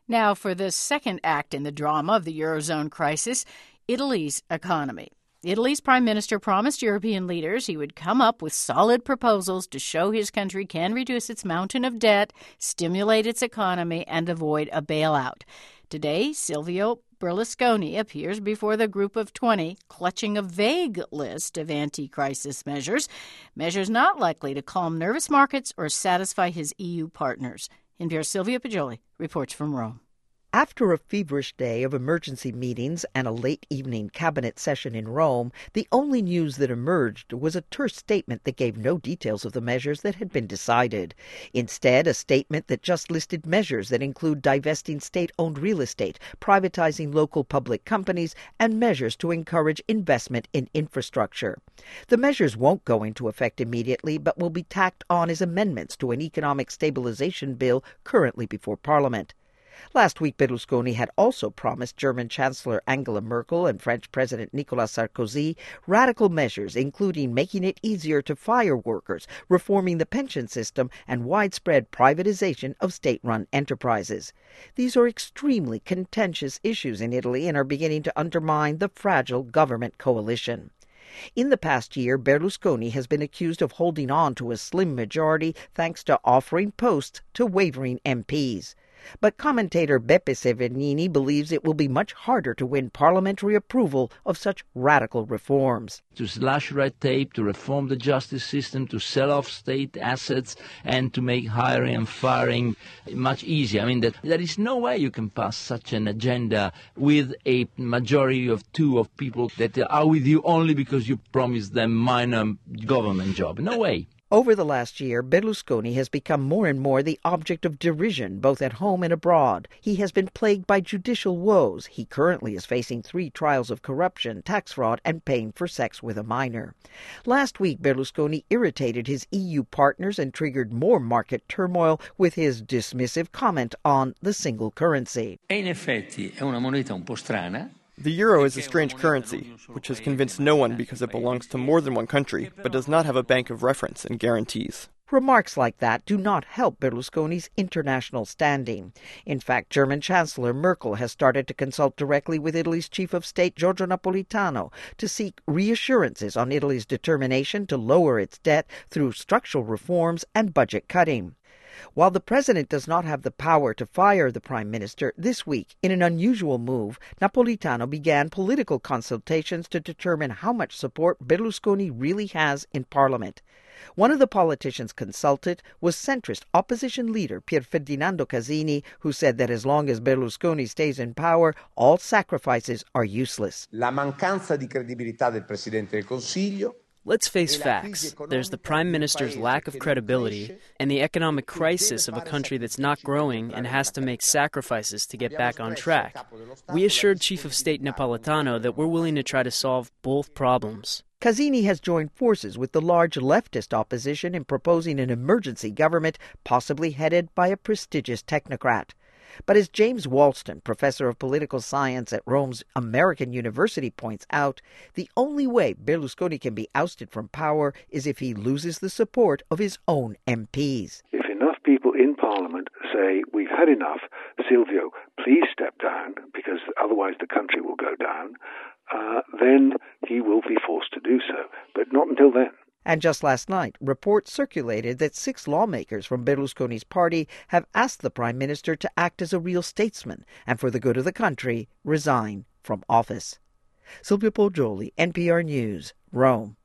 Now, for the second act in the drama of the Eurozone crisis, Italy's economy. Italy's prime minister promised European leaders he would come up with solid proposals to show his country can reduce its mountain of debt, stimulate its economy, and avoid a bailout. Today, Silvio Berlusconi appears before the Group of 20, clutching a vague list of anti-crisis measures not likely to calm nervous markets or satisfy his EU partners. NPR's Silvia Poggioli reports from Rome. After a feverish day of emergency meetings and a late evening cabinet session in Rome, the only news that emerged was a terse statement that gave no details of the measures that had been decided. Instead, a statement that just listed measures that include divesting state-owned real estate, privatizing local public companies, and measures to encourage investment in infrastructure. The measures won't go into effect immediately, but will be tacked on as amendments to an economic stabilization bill currently before Parliament. Last week, Berlusconi had also promised German Chancellor Angela Merkel and French President Nicolas Sarkozy radical measures, including making it easier to fire workers, reforming the pension system, and widespread privatization of state-run enterprises. These are extremely contentious issues in Italy and are beginning to undermine the fragile government coalition. In the past year, Berlusconi has been accused of holding on to a slim majority thanks to offering posts to wavering MPs. But commentator Beppe Severnini believes it will be much harder to win parliamentary approval of such radical reforms. To slash red tape, to reform the justice system, to sell off state assets, and to make hiring and firing much easier. I mean, there is no way you can pass such an agenda with a majority of two of people that are with you only because you promised them minor government job. No way. Over the last year, Berlusconi has become more and more the object of derision, both at home and abroad. He has been plagued by judicial woes. He currently is facing 3 trials of corruption, tax fraud, and paying for sex with a minor. Last week, Berlusconi irritated his EU partners and triggered more market turmoil with his dismissive comment on the single currency. In effetti è una moneta un po' strana. The euro is a strange currency, which has convinced no one because it belongs to more than one country, but does not have a bank of reference and guarantees. Remarks like that do not help Berlusconi's international standing. In fact, German Chancellor Merkel has started to consult directly with Italy's Chief of State, Giorgio Napolitano, to seek reassurances on Italy's determination to lower its debt through structural reforms and budget cutting. While the president does not have the power to fire the prime minister, this week, in an unusual move, Napolitano began political consultations to determine how much support Berlusconi really has in Parliament. One of the politicians consulted was centrist opposition leader Pier Ferdinando Casini, who said that as long as Berlusconi stays in power, all sacrifices are useless. La mancanza di credibilità del Presidente del Consiglio. Let's face facts. There's the Prime Minister's lack of credibility and the economic crisis of a country that's not growing and has to make sacrifices to get back on track. We assured Chief of State Napolitano that we're willing to try to solve both problems. Casini has joined forces with the large leftist opposition in proposing an emergency government, possibly headed by a prestigious technocrat. But as James Walston, professor of political science at Rome's American University, points out, the only way Berlusconi can be ousted from power is if he loses the support of his own MPs. If enough people in Parliament say, we've had enough, Silvio, please step down, because otherwise the country will go down, then he will be forced to do so. But not until then. And just last night, reports circulated that 6 lawmakers from Berlusconi's party have asked the prime minister to act as a real statesman and, for the good of the country, resign from office. Silvia Poggioli, NPR News, Rome.